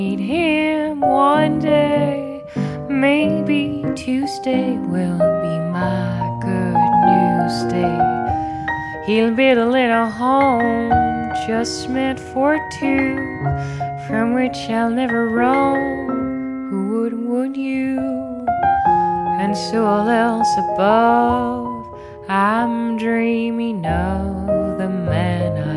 Meet him one day, maybe Tuesday will be my good news day. He'll build a little home just meant for two, from which I'll never roam. Who would you? And so all else above, I'm dreaming of the man